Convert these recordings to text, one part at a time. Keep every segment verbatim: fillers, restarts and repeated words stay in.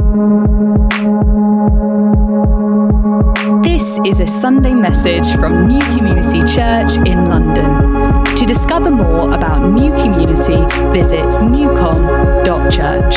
This is a Sunday message from New Community Church in London. To discover more about New Community, visit newcom dot church.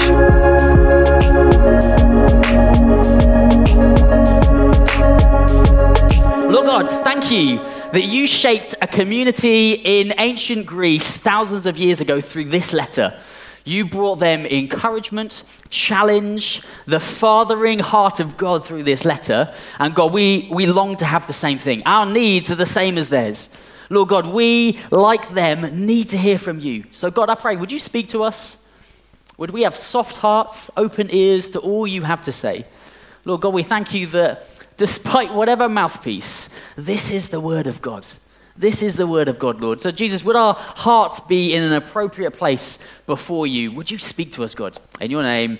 Lord God, thank you that you shaped a community in ancient Greece thousands of years ago through this letter. You brought them encouragement, challenge, the fathering heart of God through this letter. And God, we, we long to have the same thing. Our needs are the same as theirs. Lord God, we, like them, need to hear from you. So God, I pray, would you speak to us? Would we have soft hearts, open ears to all you have to say? Lord God, we thank you that despite whatever mouthpiece, this is the word of God. This is the word of God, Lord. So Jesus, would our hearts be in an appropriate place before you? Would you speak to us, God? In your name,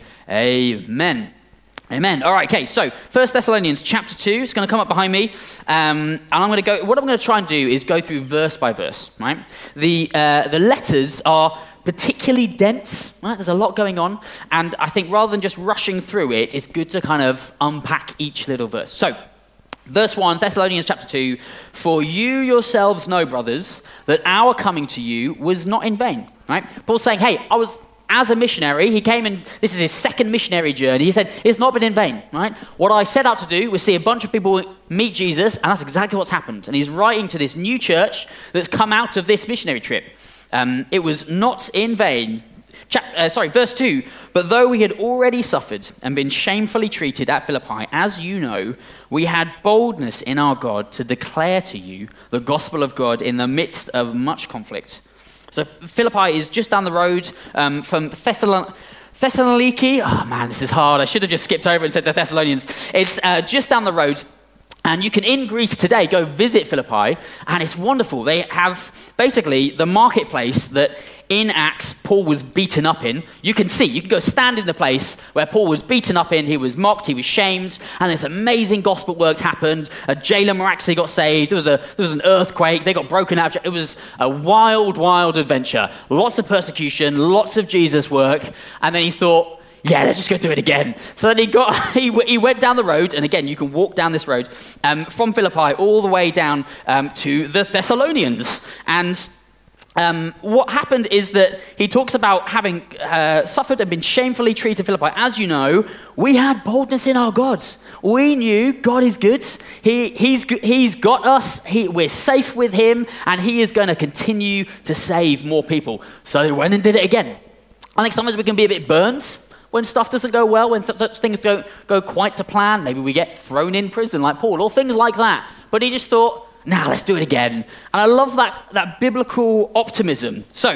amen. Amen. All right, okay, so First Thessalonians chapter two, it's going to come up behind me. Um, and I'm going to go, what I'm going to try and do is go through verse by verse, right? The, uh, the letters are particularly dense, right? There's a lot going on. And I think rather than just rushing through it, it's good to kind of unpack each little verse. So, verse one, Thessalonians chapter two, for you yourselves know, brothers, that our coming to you was not in vain, right? Paul's saying, hey, I was, as a missionary, he came and this is his second missionary journey. He said, it's not been in vain, right? What I set out to do was see a bunch of people meet Jesus, and that's exactly what's happened. And he's writing to this new church that's come out of this missionary trip. Um, it was not in vain. Chap- uh, sorry, verse two, but though we had already suffered and been shamefully treated at Philippi, as you know, we had boldness in our God to declare to you the gospel of God in the midst of much conflict. So Philippi is just down the road um, from Thessalon- Thessaloniki. Oh man, this is hard. I should have just skipped over and said the Thessalonians. It's uh, just down the road. And you can, in Greece today, go visit Philippi, and it's wonderful. They have basically the marketplace that in Acts Paul was beaten up in. You can see, you can go stand in the place where Paul was beaten up in, he was mocked, he was shamed, and this amazing gospel works happened. A jailer miraculously got saved, there was, a, there was an earthquake, they got broken out. It was a wild, wild adventure. Lots of persecution, lots of Jesus work, and then he thought, yeah, let's just go do it again. So then he got, he, he went down the road, and again, you can walk down this road um, from Philippi all the way down um, to the Thessalonians. And um, what happened is that he talks about having uh, suffered and been shamefully treated Philippi. As you know, we had boldness in our God. We knew God is good. He, he's, he's got us. He, we're safe with him, and he is going to continue to save more people. So they went and did it again. I think sometimes we can be a bit burned when stuff doesn't go well, when th- such things don't go quite to plan. Maybe we get thrown in prison like Paul, or things like that. But he just thought, nah, let's do it again. And I love that, that biblical optimism. So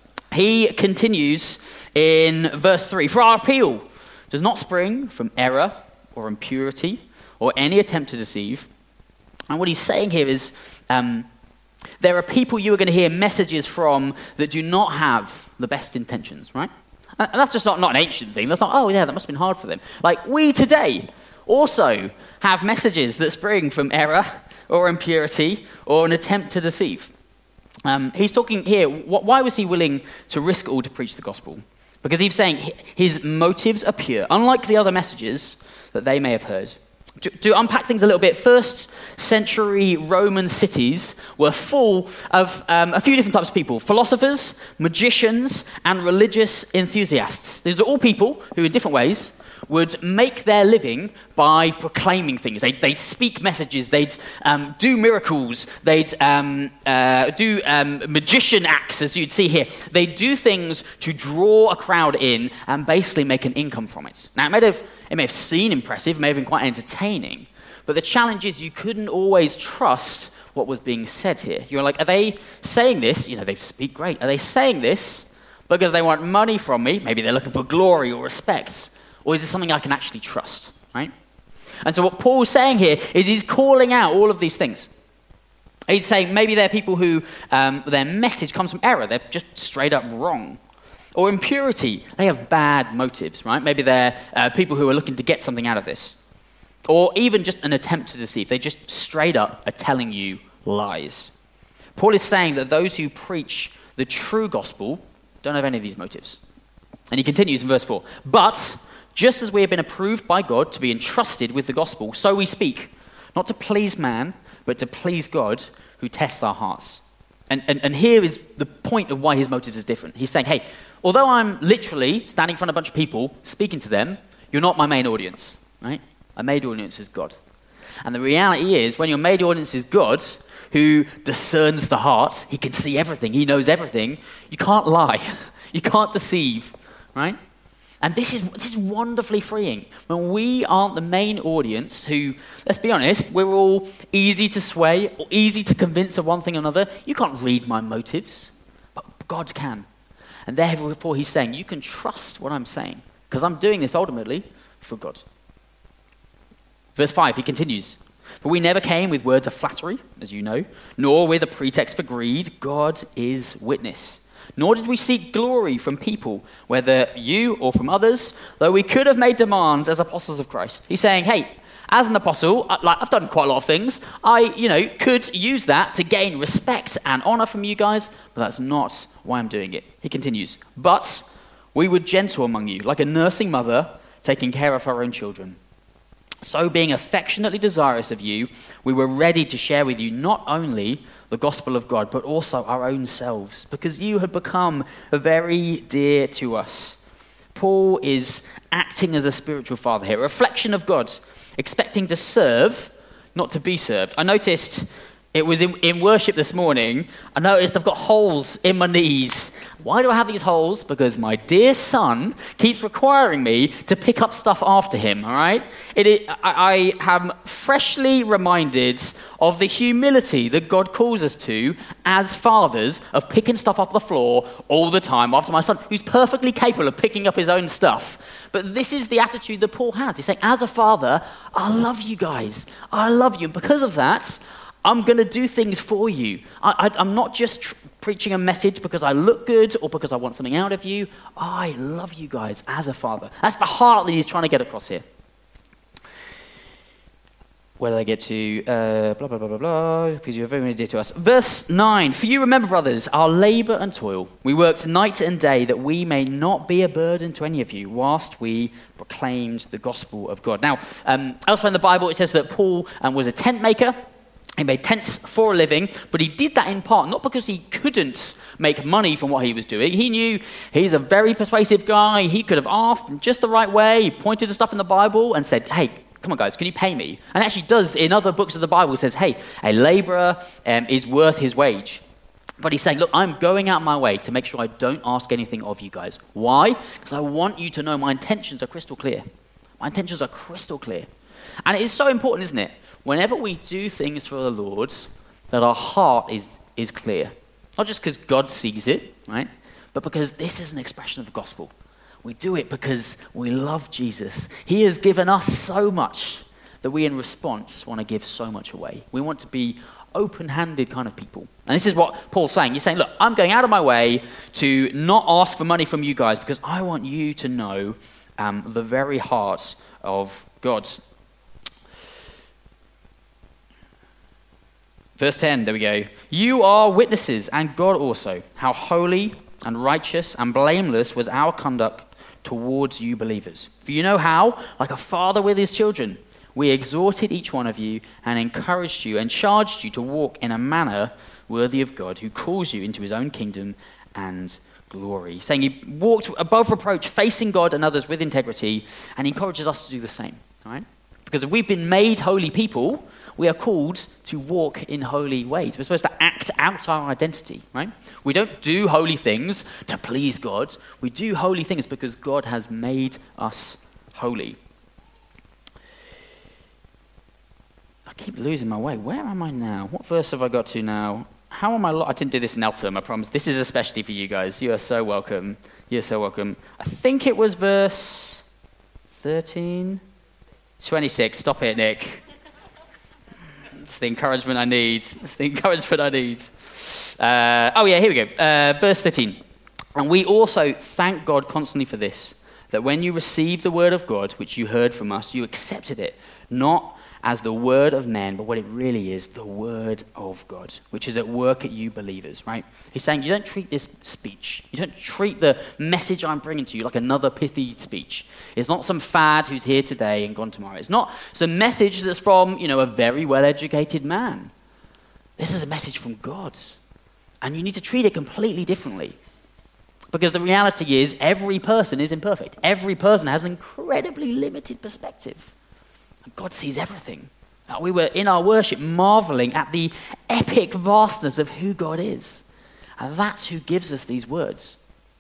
he continues in verse three. For our appeal does not spring from error or impurity or any attempt to deceive. And what he's saying here is um, there are people you are going to hear messages from that do not have the best intentions, right? And that's just not, not an ancient thing. That's not, oh yeah, that must have been hard for them. Like, we today also have messages that spring from error or impurity or an attempt to deceive. Um, he's talking here, wh- why was he willing to risk all to preach the gospel? Because he's saying his motives are pure, unlike the other messages that they may have heard. To, to unpack things a little bit, first century Roman cities were full of um, a few different types of people. Philosophers, magicians, and religious enthusiasts. These are all people who in different ways would make their living by proclaiming things. They'd, they'd speak messages, they'd um, do miracles, they'd um, uh, do um, magician acts, as you'd see here. They'd do things to draw a crowd in and basically make an income from it. Now, it may have, it may have seemed impressive, may have been quite entertaining, but the challenge is you couldn't always trust what was being said here. You're like, are they saying this? You know, they speak great. Are they saying this because they want money from me? Maybe they're looking for glory or respect. Or is this something I can actually trust, right? And so what Paul's saying here is he's calling out all of these things. He's saying maybe they're people who um, their message comes from error. They're just straight up wrong. Or impurity. They have bad motives, right? Maybe they're uh, people who are looking to get something out of this. Or even just an attempt to deceive. They just straight up are telling you lies. Paul is saying that those who preach the true gospel don't have any of these motives. And he continues in verse four. But Just as we have been approved by God to be entrusted with the gospel, so we speak, not to please man, but to please God who tests our hearts. And, and, and here is the point of why his motives is different. He's saying, hey, although I'm literally standing in front of a bunch of people, speaking to them, you're not my main audience, right? My main audience is God. And the reality is, when your main audience is God, who discerns the heart, he can see everything, he knows everything, you can't lie, you can't deceive, right? And this is this is wonderfully freeing. When we aren't the main audience who, let's be honest, we're all easy to sway or easy to convince of one thing or another. You can't read my motives, but God can. And therefore he's saying, you can trust what I'm saying, because I'm doing this ultimately for God. Verse five, he continues, for we never came with words of flattery, as you know, nor with a pretext for greed. God is witness. Nor did we seek glory from people, whether you or from others, though we could have made demands as apostles of Christ. He's saying, hey, as an apostle, like I've done quite a lot of things. I, you know, could use that to gain respect and honor from you guys, but that's not why I'm doing it. He continues, but we were gentle among you, like a nursing mother taking care of her own children. So being affectionately desirous of you, we were ready to share with you not only the gospel of God, but also our own selves, because you had become very dear to us. Paul is acting as a spiritual father here, a reflection of God, expecting to serve, not to be served. I noticed it was in, in worship this morning, I noticed I've got holes in my knees. Why do I have these holes? Because my dear son keeps requiring me to pick up stuff after him, all right? It, it, I, I am freshly reminded of the humility that God calls us to as fathers of picking stuff off the floor all the time after my son, who's perfectly capable of picking up his own stuff. But this is the attitude that Paul has. He's saying, as a father, I love you guys. I love you. And because of that, I'm going to do things for you. I, I, I'm not just tr- preaching a message because I look good or because I want something out of you. I love you guys as a father. That's the heart that he's trying to get across here. Where did I get to? Uh, blah, blah, blah, blah, blah, because you're very dear to us. Verse nine, for you remember, brothers, our labor and toil. We worked night and day that we may not be a burden to any of you whilst we proclaimed the gospel of God. Now, um, elsewhere in the Bible, it says that Paul um, was a tent maker. He made tents for a living, but he did that in part not because he couldn't make money from what he was doing. He knew he's a very persuasive guy. He could have asked in just the right way. He pointed to stuff in the Bible and said, hey, come on, guys, can you pay me? And actually does in other books of the Bible. It says, hey, a laborer um, is worth his wage. But he's saying, look, I'm going out my way to make sure I don't ask anything of you guys. Why? Because I want you to know my intentions are crystal clear. My intentions are crystal clear. And it is so important, isn't it? Whenever we do things for the Lord, that our heart is, is clear. Not just because God sees it, right? But because this is an expression of the gospel. We do it because we love Jesus. He has given us so much that we, in response, want to give so much away. We want to be open-handed kind of people. And this is what Paul's saying. He's saying, look, I'm going out of my way to not ask for money from you guys because I want you to know um, the very heart of God. Verse ten, there we go. You are witnesses, and God also, how holy and righteous and blameless was our conduct towards you believers. For you know how, like a father with his children, we exhorted each one of you and encouraged you and charged you to walk in a manner worthy of God, who calls you into his own kingdom and glory. Saying he walked above reproach, facing God and others with integrity, and he encourages us to do the same, all right? Because if we've been made holy people, we are called to walk in holy ways. We're supposed to act out our identity, right? We don't do holy things to please God. We do holy things because God has made us holy. I keep losing my way. Where am I now? What verse have I got to now? How am I? Lo- I didn't do this in Eltham, I promise. This is especially for you guys. You are so welcome. You're so welcome. I think it was verse thirteen, twenty-six. Stop it, Nick. It's the encouragement I need. It's the encouragement I need. Uh, oh yeah, here we go. Uh, verse thirteen. And we also thank God constantly for this, that when you received the word of God, which you heard from us, you accepted it, not as the word of men, but what it really is, the word of God, which is at work at you believers, right? He's saying you don't treat this speech, you don't treat the message I'm bringing to you like another pithy speech. It's not some fad who's here today and gone tomorrow. It's not some message that's from, you know, a very well-educated man. This is a message from God, and you need to treat it completely differently. Because the reality is, every person is imperfect. Every person has an incredibly limited perspective. And God sees everything. Now, we were in our worship marveling at the epic vastness of who God is. And that's who gives us these words.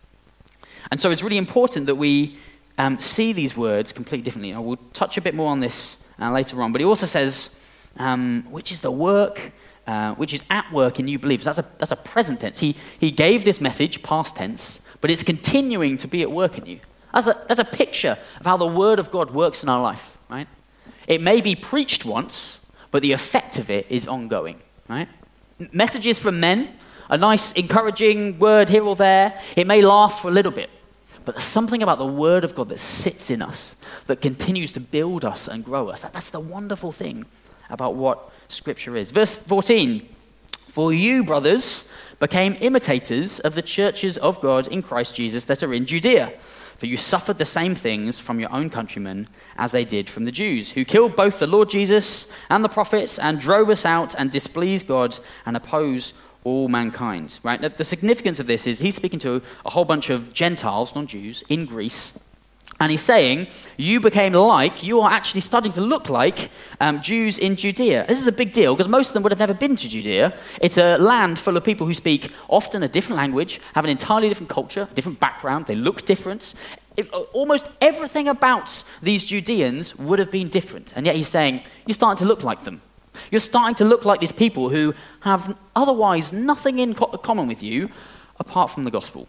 And so it's really important that we um, see these words completely differently. And we'll touch a bit more on this uh, later on. But he also says, um, which is the work... Uh, which is at work in you believers. That's a, that's a present tense. He, he gave this message, past tense, but it's continuing to be at work in you. That's a, that's a picture of how the word of God works in our life, right? It may be preached once, but the effect of it is ongoing, right? Messages from men, a nice encouraging word here or there, it may last for a little bit, but there's something about the word of God that sits in us, that continues to build us and grow us. That, that's the wonderful thing about what Scripture is. Verse fourteen, for you, brothers, became imitators of the churches of God in Christ Jesus that are in Judea. For you suffered the same things from your own countrymen as they did from the Jews, who killed both the Lord Jesus and the prophets and drove us out and displeased God and oppose all mankind. Right? Now, the significance of this is he's speaking to a whole bunch of Gentiles, non-Jews, in Greece. And he's saying, you became like, you are actually starting to look like um, Jews in Judea. This is a big deal because most of them would have never been to Judea. It's a land full of people who speak often a different language, have an entirely different culture, different background, they look different. If, almost everything about these Judeans would have been different. And yet he's saying, you're starting to look like them. You're starting to look like these people who have otherwise nothing in co- common with you apart from the gospel.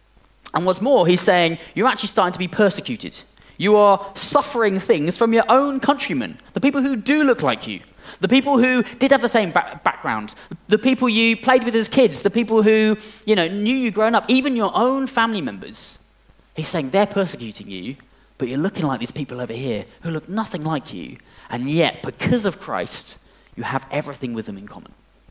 And what's more, he's saying, you're actually starting to be persecuted. You are suffering things from your own countrymen, the people who do look like you, the people who did have the same ba- background, the people you played with as kids, the people who, you know, knew you growing up, even your own family members. He's saying they're persecuting you, but you're looking like these people over here who look nothing like you, and yet, because of Christ, you have everything with them in common.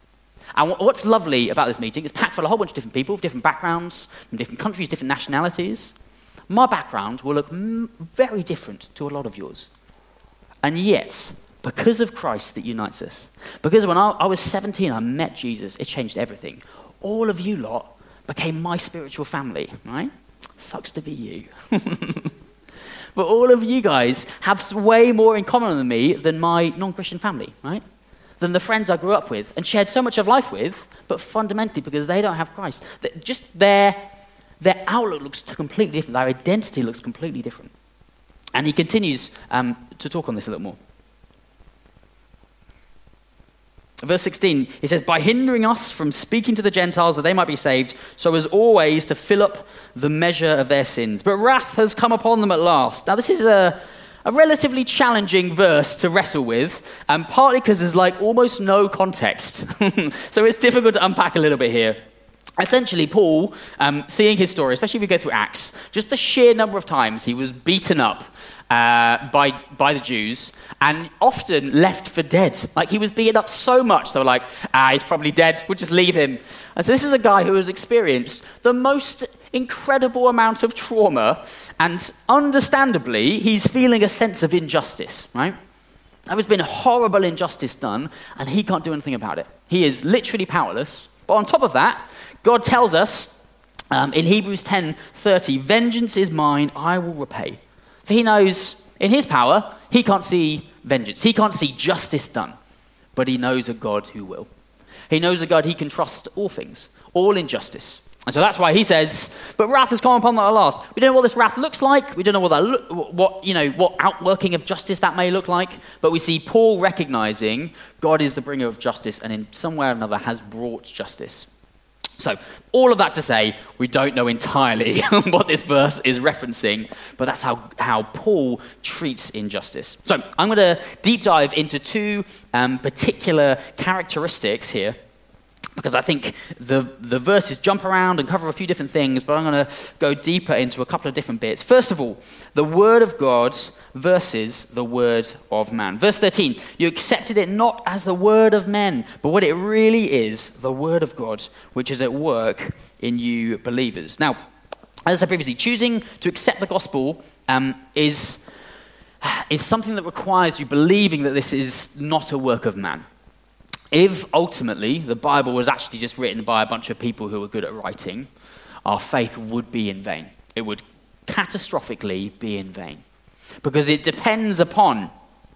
And what's lovely about this meeting is packed full of a whole bunch of different people, different backgrounds, from different countries, different nationalities. My background will look m- very different to a lot of yours. And yet, because of Christ that unites us, because when I, I was seventeen, I met Jesus, it changed everything. All of you lot became my spiritual family, right? Sucks to be you. But all of you guys have way more in common with me than my non-Christian family, right? Than the friends I grew up with and shared so much of life with, but fundamentally because they don't have Christ. Just their, their outlook looks completely different. Their identity looks completely different. And he continues um, to talk on this a little more. Verse sixteen, he says, by hindering us from speaking to the Gentiles that they might be saved, so as always to fill up the measure of their sins. But wrath has come upon them at last. Now this is a... A relatively challenging verse to wrestle with, um, partly because there's like almost no context. So it's difficult to unpack a little bit here. Essentially, Paul, um, seeing his story, especially if you go through Acts, just the sheer number of times he was beaten up uh, by, by the Jews and often left for dead. Like he was beaten up so much, they were like, ah, he's probably dead, we'll just leave him. And so this is a guy who has experienced the most incredible amount of trauma, and understandably, he's feeling a sense of injustice, right? There has been horrible injustice done, and he can't do anything about it. He is literally powerless. But on top of that, God tells us um, in Hebrews ten thirty, vengeance is mine, I will repay. So he knows in his power, he can't see vengeance. He can't see justice done, but he knows a God who will. He knows a God he can trust all things, all injustice. And so that's why he says, but wrath has come upon them at last. We don't know what this wrath looks like. We don't know what that look, what, you know, what outworking of justice that may look like. But we see Paul recognizing God is the bringer of justice and in some way or another has brought justice. So all of that to say, we don't know entirely what this verse is referencing, but that's how, how Paul treats injustice. So I'm going to deep dive into two um, particular characteristics here because I think the, the verses jump around and cover a few different things, but I'm going to go deeper into a couple of different bits. First of all, the word of God versus the word of man. Verse thirteen, you accepted it not as the word of men, but what it really is, the word of God, which is at work in you believers. Now, as I said previously, choosing to accept the gospel um, is, is something that requires you believing that this is not a work of man. If ultimately the Bible was actually just written by a bunch of people who were good at writing, our faith would be in vain. It would catastrophically be in vain. Because it depends upon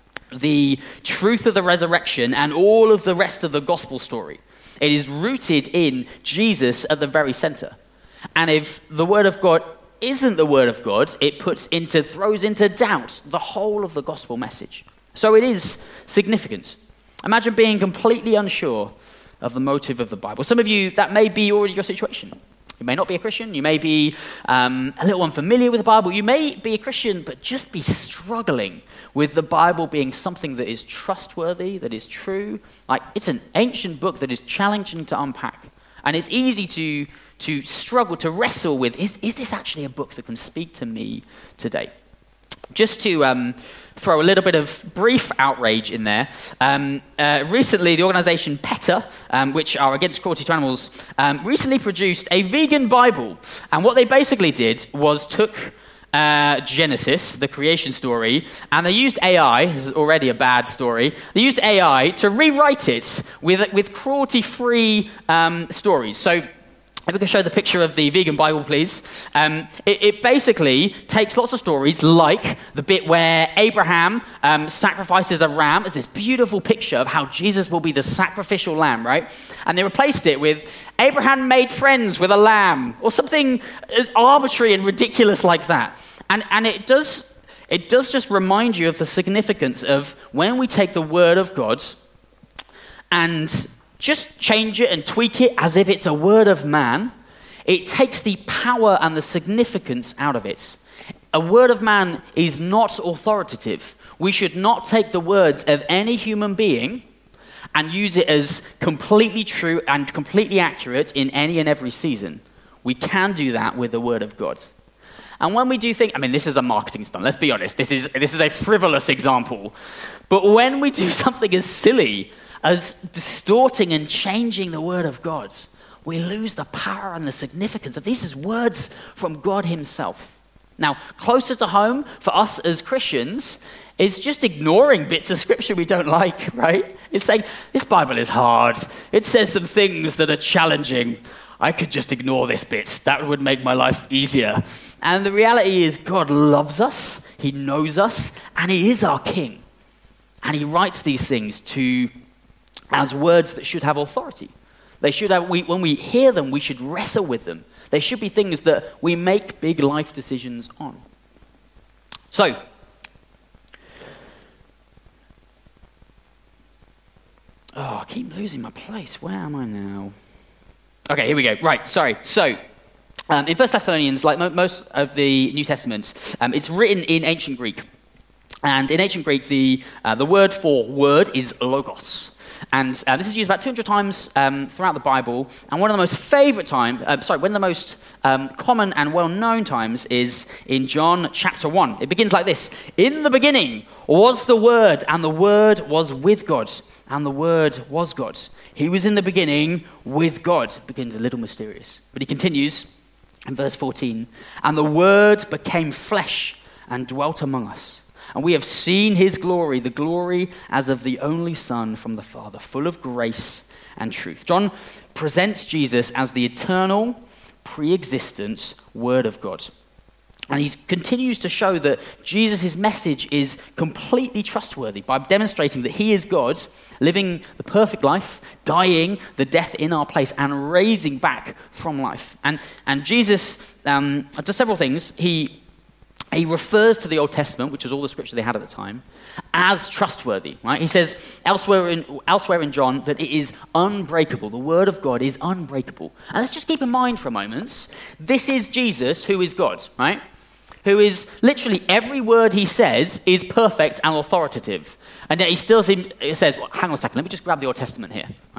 the truth of the resurrection and all of the rest of the gospel story. It is rooted in Jesus at the very center. And if the word of God isn't the word of God, it puts into, throws into doubt the whole of the gospel message. So it is significant. Imagine being completely unsure of the motive of the Bible. Some of you, that may be already your situation. You may not be a Christian. You may be um, a little unfamiliar with the Bible. You may be a Christian, but just be struggling with the Bible being something that is trustworthy, that is true. Like, it's an ancient book that is challenging to unpack. And it's easy to, to struggle, to wrestle with, is, is this actually a book that can speak to me today? Just to um, throw a little bit of brief outrage in there, um, uh, recently the organization PETA, um, which are against cruelty to animals, um, recently produced a vegan Bible. And what they basically did was took uh, Genesis, the creation story, and they used A I, this is already a bad story, they used A I to rewrite it with, with cruelty-free um, stories. So, if we can show the picture of the vegan Bible, please. Um, it, it basically takes lots of stories, like the bit where Abraham um, sacrifices a ram. It's this beautiful picture of how Jesus will be the sacrificial lamb, right? And they replaced it with Abraham made friends with a lamb, or something as arbitrary and ridiculous like that. And and it does it does just remind you of the significance of when we take the word of God and just change it and tweak it as if it's a word of man, it takes the power and the significance out of it. A word of man is not authoritative. We should not take the words of any human being and use it as completely true and completely accurate in any and every season. We can do that with the word of God. And when we do think, I mean, this is a marketing stunt, let's be honest. This is, this is a frivolous example. But when we do something as silly as distorting and changing the word of God, we lose the power and the significance of these as words from God himself. Now, closer to home for us as Christians is just ignoring bits of scripture we don't like, right? It's saying, this Bible is hard. It says some things that are challenging. I could just ignore this bit. That would make my life easier. And the reality is God loves us, he knows us, and he is our king. And he writes these things to as words that should have authority. They should have, we, when we hear them, we should wrestle with them. They should be things that we make big life decisions on. So, oh, I keep losing my place. Where am I now? Okay, here we go. Right, sorry. So, um, in First Thessalonians, like mo- most of the New Testament, um, it's written in ancient Greek. And in ancient Greek, the, uh, the word for word is logos. And uh, this is used about two hundred times um, throughout the Bible. And one of the most favorite times, uh, sorry, one of the most um, common and well-known times is in John chapter one. It begins like this. In the beginning was the Word, and the Word was with God, and the Word was God. He was in the beginning with God. It begins a little mysterious. But he continues in verse fourteen. And the Word became flesh and dwelt among us. And we have seen his glory, the glory as of the only Son from the Father, full of grace and truth. John presents Jesus as the eternal, pre-existent Word of God. And he continues to show that Jesus' message is completely trustworthy by demonstrating that he is God, living the perfect life, dying the death in our place, and raising back from life. And, and Jesus um, does several things. He He refers to the Old Testament, which was all the scripture they had at the time, as trustworthy, right? He says elsewhere in, elsewhere in John that it is unbreakable. The word of God is unbreakable. And let's just keep in mind for a moment, this is Jesus who is God, right? Who is literally every word he says is perfect and authoritative. And yet he still seems, it says, well, hang on a second, let me just grab the Old Testament here, right?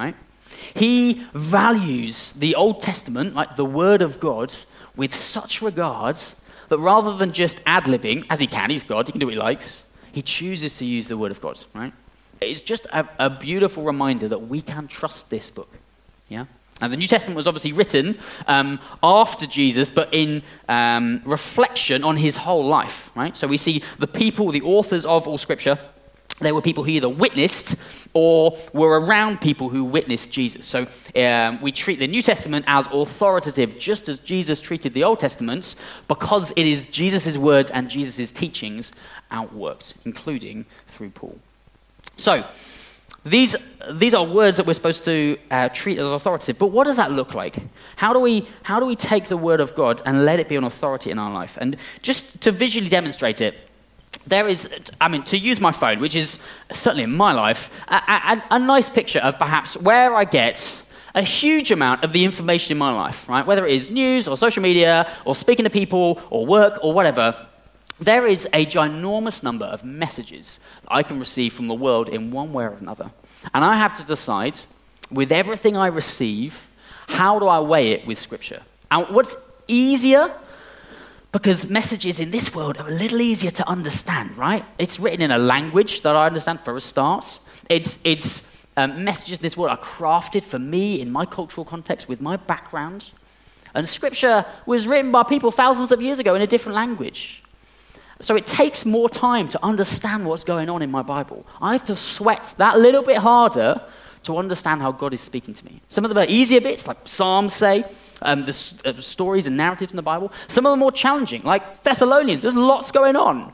He values the Old Testament, like the Word of God, with such regard that rather than just ad-libbing, as he can, he's God, he can do what he likes, he chooses to use the Word of God, right? It's just a, a beautiful reminder that we can trust this book, yeah? And the New Testament was obviously written um, after Jesus, but in um, reflection on his whole life, right? So we see the people, the authors of all Scripture, they were people who either witnessed or were around people who witnessed Jesus. So um, we treat the New Testament as authoritative, just as Jesus treated the Old Testament, because it is Jesus' words and Jesus' teachings outworked, including through Paul. So these these are words that we're supposed to uh, treat as authoritative. But what does that look like? How do we how do we take the Word of God and let it be an authority in our life? And just to visually demonstrate it, there is, I mean, to use my phone, which is certainly in my life, a, a, a nice picture of perhaps where I get a huge amount of the information in my life, right? Whether it is news or social media or speaking to people or work or whatever, there is a ginormous number of messages that I can receive from the world in one way or another. And I have to decide, with everything I receive, how do I weigh it with Scripture? And what's easier, because messages in this world are a little easier to understand, right? It's written in a language that I understand for a start. It's, it's um, messages in this world are crafted for me in my cultural context with my background. And Scripture was written by people thousands of years ago in a different language. So it takes more time to understand what's going on in my Bible. I have to sweat that little bit harder to understand how God is speaking to me. Some of them are easier bits, like Psalms say, um, the uh, stories and narratives in the Bible. Some of them are more challenging, like Thessalonians. There's lots going on.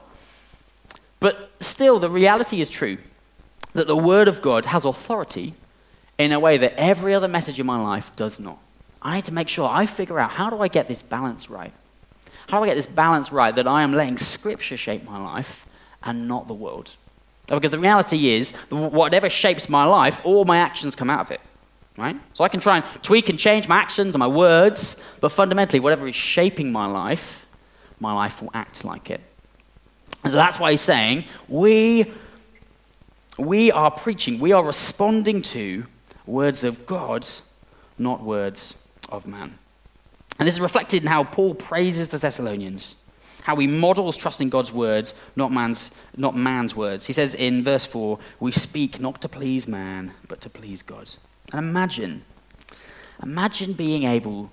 But still, the reality is true, that the Word of God has authority in a way that every other message in my life does not. I need to make sure I figure out, how do I get this balance right? How do I get this balance right that I am letting Scripture shape my life and not the world? Because the reality is, whatever shapes my life, all my actions come out of it, right? So I can try and tweak and change my actions and my words, but fundamentally, whatever is shaping my life, my life will act like it. And so that's why he's saying, we, we are preaching, we are responding to words of God, not words of man. And this is reflected in how Paul praises the Thessalonians, how he models trusting God's words, not man's, not man's words. He says in verse four, we speak not to please man, but to please God. And imagine, imagine being able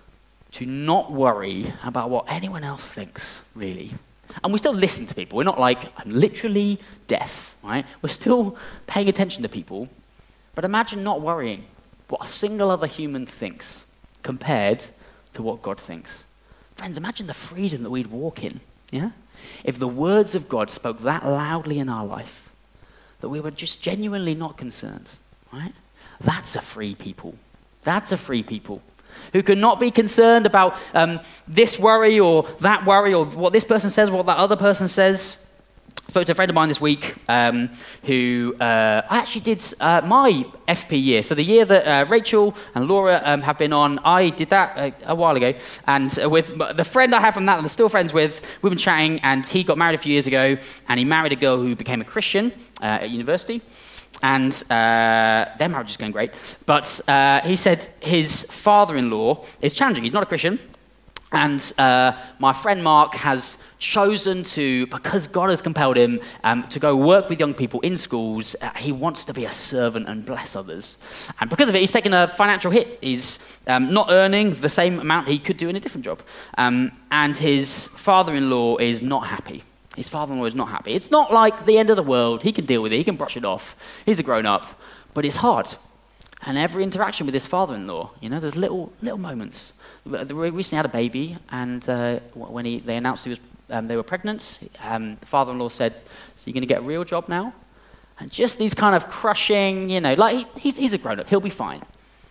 to not worry about what anyone else thinks, really. And we still listen to people. We're not like, I'm literally deaf, right? We're still paying attention to people. But imagine not worrying what a single other human thinks compared to what God thinks. Friends, imagine the freedom that we'd walk in, yeah? If the words of God spoke that loudly in our life, that we were just genuinely not concerned, right? That's a free people. That's a free people who can not be concerned about um, this worry or that worry or what this person says, what that other person says. I spoke to a friend of mine this week um, who uh, I actually did uh, my F P year. So the year that uh, Rachel and Laura um, have been on, I did that a, a while ago. And with the friend I have from that, that I'm still friends with, we've been chatting, and he got married a few years ago, and he married a girl who became a Christian uh, at university. And uh, their marriage is going great. But uh, he said his father-in-law is challenging. He's not a Christian. And uh, my friend Mark has chosen to, because God has compelled him um, to go work with young people in schools, uh, he wants to be a servant and bless others. And because of it, he's taken a financial hit. He's um, not earning the same amount he could do in a different job. Um, and his father-in-law is not happy. His father-in-law is not happy. It's not like the end of the world. He can deal with it. He can brush it off. He's a grown-up. But it's hard. And every interaction with his father-in-law, you know, there's little little moments. We recently had a baby, and uh, when he, they announced he was, um, they were pregnant, um, the father-in-law said, so you're going to get a real job now? And just these kind of crushing, you know, like he, he's, he's a grown-up, he'll be fine.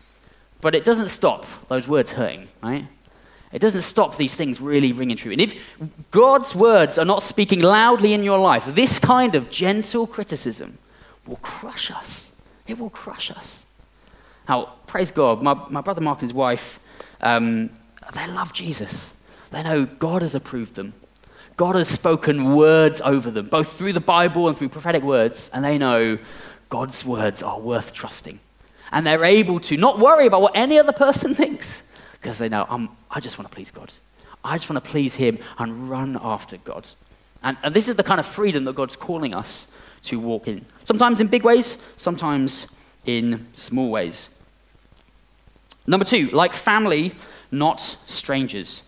But it doesn't stop those words hurting, right? It doesn't stop these things really ringing true. And if God's words are not speaking loudly in your life, this kind of gentle criticism will crush us. It will crush us. Now, praise God, my, my brother Mark and his wife, um, they love Jesus. They know God has approved them. God has spoken words over them, both through the Bible and through prophetic words, and they know God's words are worth trusting. And they're able to not worry about what any other person thinks because they know, I'm, I just want to please God. I just want to please him and run after God. And, and this is the kind of freedom that God's calling us to walk in. Sometimes in big ways, sometimes in small ways. Number two, like family, not strangers.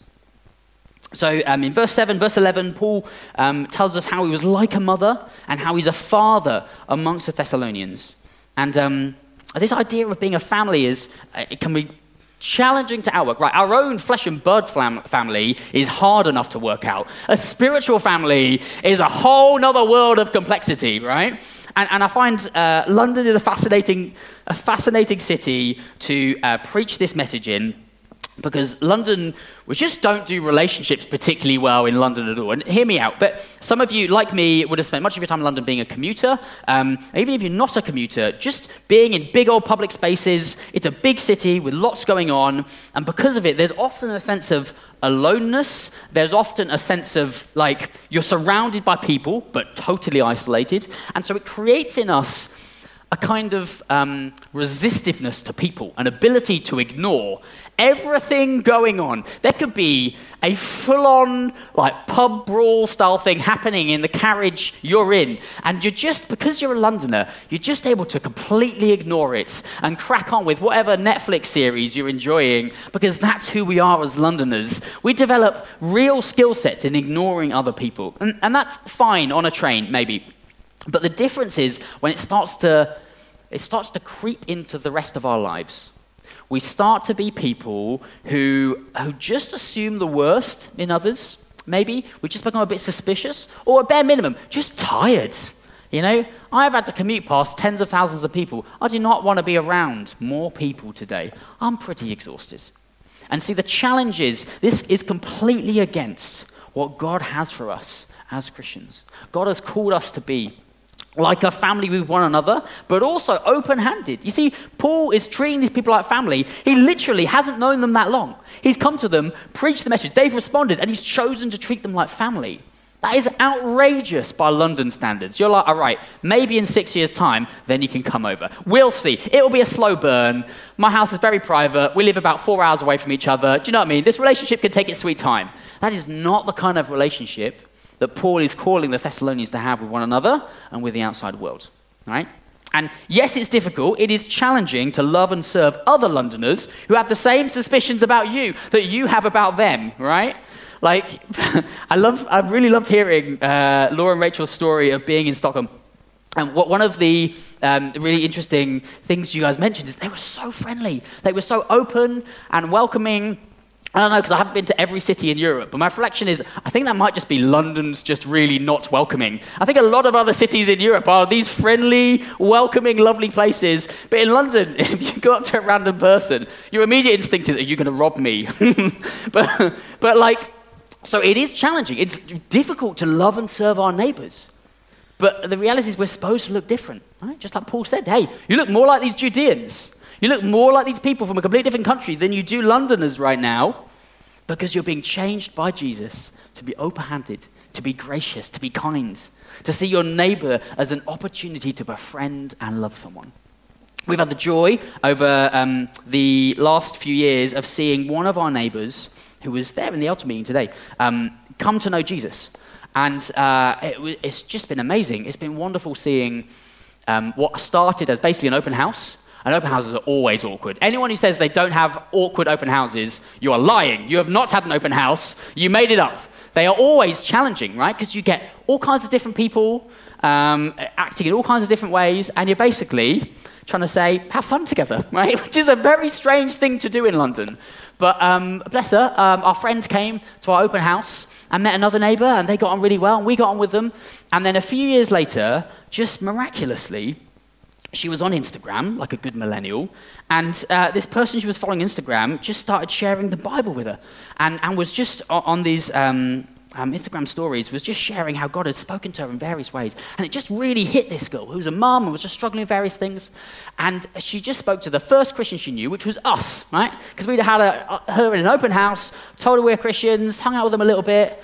So um, in verse seven, verse eleven, Paul um, tells us how he was like a mother and how he's a father amongst the Thessalonians. And um, this idea of being a family is, it can be challenging to outwork. Right, our own flesh and blood fam- family is hard enough to work out. A spiritual family is a whole nother world of complexity, right? And, and I find uh, London is a fascinating, a fascinating city to uh, preach this message in. Because London, we just don't do relationships particularly well in London at all. And hear me out, but some of you, like me, would have spent much of your time in London being a commuter. Um, even if you're not a commuter, just being in big old public spaces. It's a big city with lots going on. And because of it, there's often a sense of aloneness. There's often a sense of, like, you're surrounded by people, but totally isolated. And so it creates in us a kind of um, resistiveness to people, an ability to ignore everything going on. There could be a full-on, like, pub brawl style thing happening in the carriage you're in, and you're just, because you're a Londoner, you're just able to completely ignore it and crack on with whatever Netflix series you're enjoying, because that's who we are as Londoners. We develop real skill sets in ignoring other people, and, and that's fine on a train, maybe. But the difference is when it starts to it starts to creep into the rest of our lives. We start to be people who who just assume the worst in others, maybe. We just become a bit suspicious, or at bare minimum, just tired. You know, I've had to commute past tens of thousands of people. I do not want to be around more people today. I'm pretty exhausted. And see, the challenge is, this is completely against what God has for us as Christians. God has called us to be like a family with one another, but also open-handed. You see, Paul is treating these people like family. He literally hasn't known them that long. He's come to them, preached the message, they've responded, and he's chosen to treat them like family. That is outrageous by London standards. You're like, all right, maybe in six years' time, then you can come over. We'll see. It'll be a slow burn. My house is very private. We live about four hours away from each other. Do you know what I mean? This relationship can take its sweet time. That is not the kind of relationship that Paul is calling the Thessalonians to have with one another and with the outside world, right? And yes, it's difficult. It is challenging to love and serve other Londoners who have the same suspicions about you that you have about them, right? Like, I love, I really loved hearing uh, Laura and Rachel's story of being in Stockholm. And what, one of the um, really interesting things you guys mentioned is they were so friendly. They were so open and welcoming. I don't know, because I haven't been to every city in Europe, but my reflection is, I think that might just be London's just really not welcoming. I think a lot of other cities in Europe are these friendly, welcoming, lovely places, but in London, if you go up to a random person, your immediate instinct is, are you going to rob me? but, but like, so it is challenging. It's difficult to love and serve our neighbours. But the reality is we're supposed to look different, right? Just like Paul said, hey, you look more like these Judeans. You look more like these people from a completely different country than you do Londoners right now, because you're being changed by Jesus to be open-handed, to be gracious, to be kind, to see your neighbor as an opportunity to befriend and love someone. We've had the joy over um, the last few years of seeing one of our neighbors, who was there in the altar meeting today, um, come to know Jesus. And uh, it, it's just been amazing. It's been wonderful seeing um, what started as basically an open house. And open houses are always awkward. Anyone who says they don't have awkward open houses, you are lying. You have not had an open house. You made it up. They are always challenging, right? Because you get all kinds of different people um, acting in all kinds of different ways, and you're basically trying to say, have fun together, right? Which is a very strange thing to do in London. But um, bless her, um, our friends came to our open house and met another neighbour, and they got on really well, and we got on with them. And then a few years later, just miraculously, she was on Instagram, like a good millennial, and uh, this person she was following Instagram just started sharing the Bible with her, and, and was just on, on these um, um, Instagram stories, was just sharing how God had spoken to her in various ways. And it just really hit this girl, who was a mum and was just struggling with various things. And she just spoke to the first Christian she knew, which was us, right? Because we'd had a, her in an open house, told her we're Christians, hung out with them a little bit,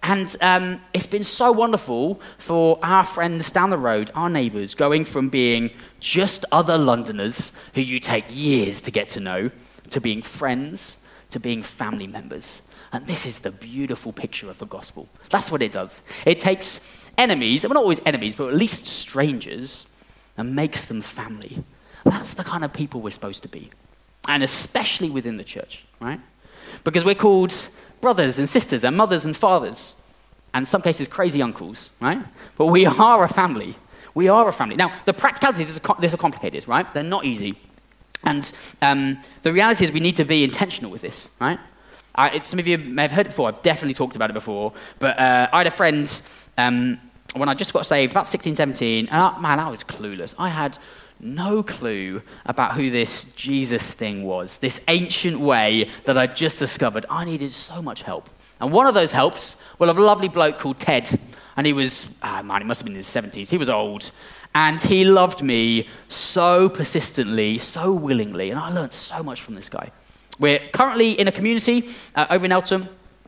And um, it's been so wonderful for our friends down the road, our neighbours, going from being just other Londoners who you take years to get to know, to being friends, to being family members. And this is the beautiful picture of the gospel. That's what it does. It takes enemies, well, not always enemies, but at least strangers, and makes them family. That's the kind of people we're supposed to be. And especially within the church, right? Because we're called brothers and sisters and mothers and fathers, and in some cases crazy uncles, right? But we are a family. We are a family. Now, the practicalities of this are complicated, right? They're not easy. And um, the reality is we need to be intentional with this, right? I, it's, some of you may have heard it before. I've definitely talked about it before. But uh, I had a friend um, when I just got saved, about sixteen, seventeen, and I, man, I was clueless. I had no clue about who this Jesus thing was, this ancient way that I just discovered. I needed so much help. And one of those helps, well, a lovely bloke called Ted, and he was, ah, man, he must have been in his seventies. He was old, and he loved me so persistently, so willingly, and I learned so much from this guy. We're currently in a community uh, over in Eltham,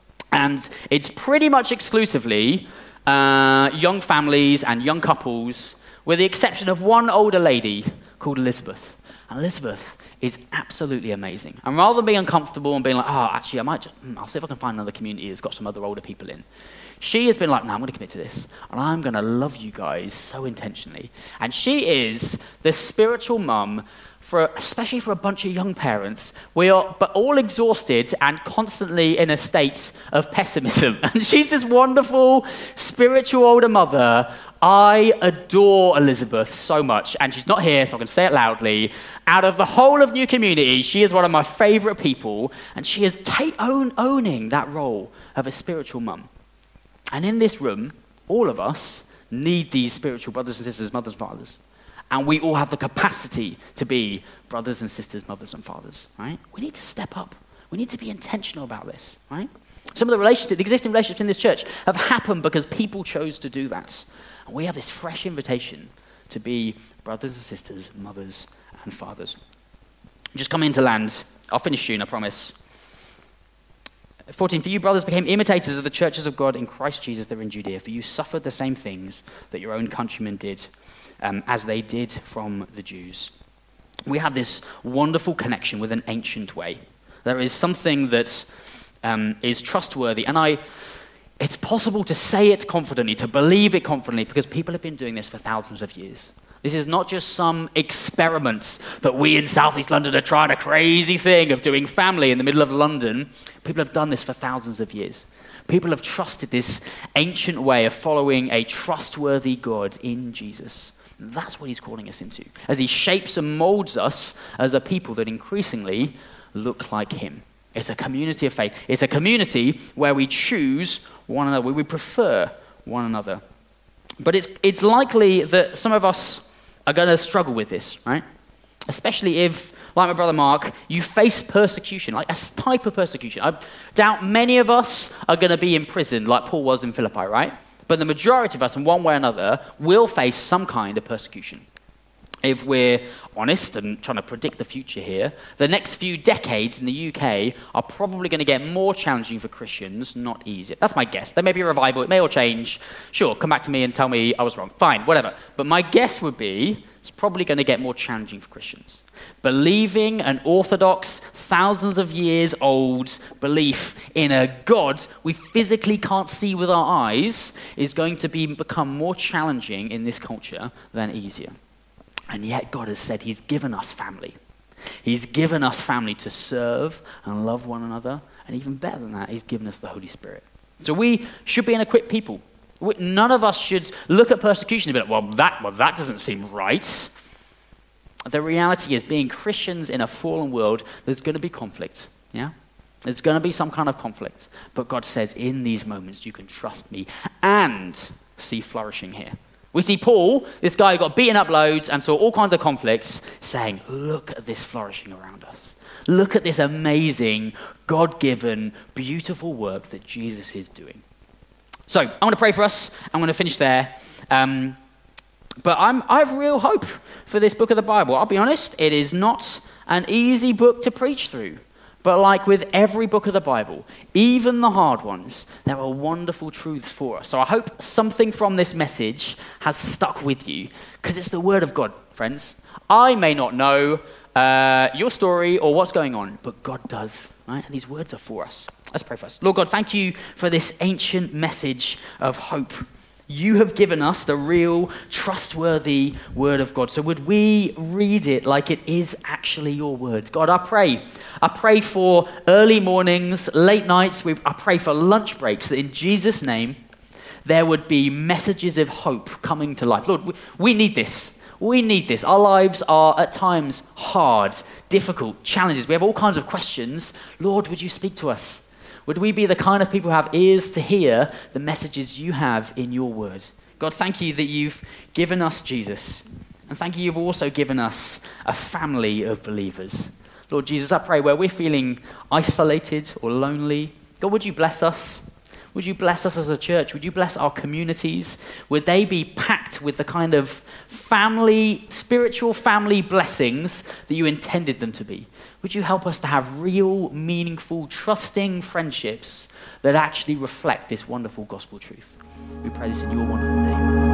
and it's pretty much exclusively uh, young families and young couples, with the exception of one older lady called Elizabeth. And Elizabeth is absolutely amazing. And rather than being uncomfortable and being like, oh, actually, I might, just, I'll see if I can find another community that's got some other older people in, she has been like, no, I'm going to commit to this. And I'm going to love you guys so intentionally. And she is the spiritual mum, for, especially for a bunch of young parents. We are but all exhausted and constantly in a state of pessimism. And she's this wonderful spiritual older mother. I adore Elizabeth so much, and she's not here, so I'm going to say it loudly. Out of the whole of New Community, she is one of my favourite people, and she is ta- own, owning that role of a spiritual mum. And in this room, all of us need these spiritual brothers and sisters, mothers and fathers. And we all have the capacity to be brothers and sisters, mothers and fathers, right? We need to step up. We need to be intentional about this, right? Some of the relationships, the existing relationships in this church have happened because people chose to do that. And we have this fresh invitation to be brothers and sisters, mothers and fathers. Just coming into land. I'll finish soon, I promise. fourteen, for you brothers became imitators of the churches of God in Christ Jesus that are in Judea, for you suffered the same things that your own countrymen did, um, as they did from the Jews. We have this wonderful connection with an ancient way. There is something that um, is trustworthy, and I... It's possible to say it confidently, to believe it confidently, because people have been doing this for thousands of years. This is not just some experiment that we in South East London are trying a crazy thing of doing family in the middle of London. People have done this for thousands of years. People have trusted this ancient way of following a trustworthy God in Jesus. That's what he's calling us into, as he shapes and molds us as a people that increasingly look like him. It's a community of faith. It's a community where we choose one another, where we prefer one another. But it's it's likely that some of us are going to struggle with this, right? Especially if, like my brother Mark, you face persecution, like a type of persecution. I doubt many of us are going to be in prison like Paul was in Philippi, right? But the majority of us, in one way or another, will face some kind of persecution. If we're honest and trying to predict the future here, the next few decades in the U K are probably going to get more challenging for Christians, not easier. That's my guess. There may be a revival. It may all change. Sure, come back to me and tell me I was wrong. Fine, whatever. But my guess would be it's probably going to get more challenging for Christians. Believing an orthodox, thousands of years old belief in a God we physically can't see with our eyes is going to be become more challenging in this culture than easier. And yet God has said he's given us family. He's given us family to serve and love one another. And even better than that, he's given us the Holy Spirit. So we should be an equipped people. We, none of us should look at persecution and be like, well, that, well, that doesn't seem right. The reality is, being Christians in a fallen world, there's going to be conflict. Yeah? There's going to be some kind of conflict. But God says, in these moments, you can trust me and see flourishing here. We see Paul, this guy who got beaten up loads and saw all kinds of conflicts, saying, look at this flourishing around us. Look at this amazing, God-given, beautiful work that Jesus is doing. So I'm going to pray for us. I'm going to finish there. Um, but I'm, I have real hope for this book of the Bible. I'll be honest, it is not an easy book to preach through. But like with every book of the Bible, even the hard ones, there are wonderful truths for us. So I hope something from this message has stuck with you, because it's the word of God, friends. I may not know uh, your story or what's going on, but God does, right? And these words are for us. Let's pray first. Lord God, thank you for this ancient message of hope. You have given us the real, trustworthy word of God. So would we read it like it is actually your word? God, I pray. I pray for early mornings, late nights. We, I pray for lunch breaks, that in Jesus' name, there would be messages of hope coming to life. Lord, we, we need this. We need this. Our lives are at times hard, difficult, challenges. We have all kinds of questions. Lord, would you speak to us? Would we be the kind of people who have ears to hear the messages you have in your word? God, thank you that you've given us Jesus. And thank you you've also given us a family of believers. Lord Jesus, I pray where we're feeling isolated or lonely, God, would you bless us? Would you bless us as a church? Would you bless our communities? Would they be packed with the kind of family, spiritual family blessings that you intended them to be? Would you help us to have real, meaningful, trusting friendships that actually reflect this wonderful gospel truth? We pray this in your wonderful name.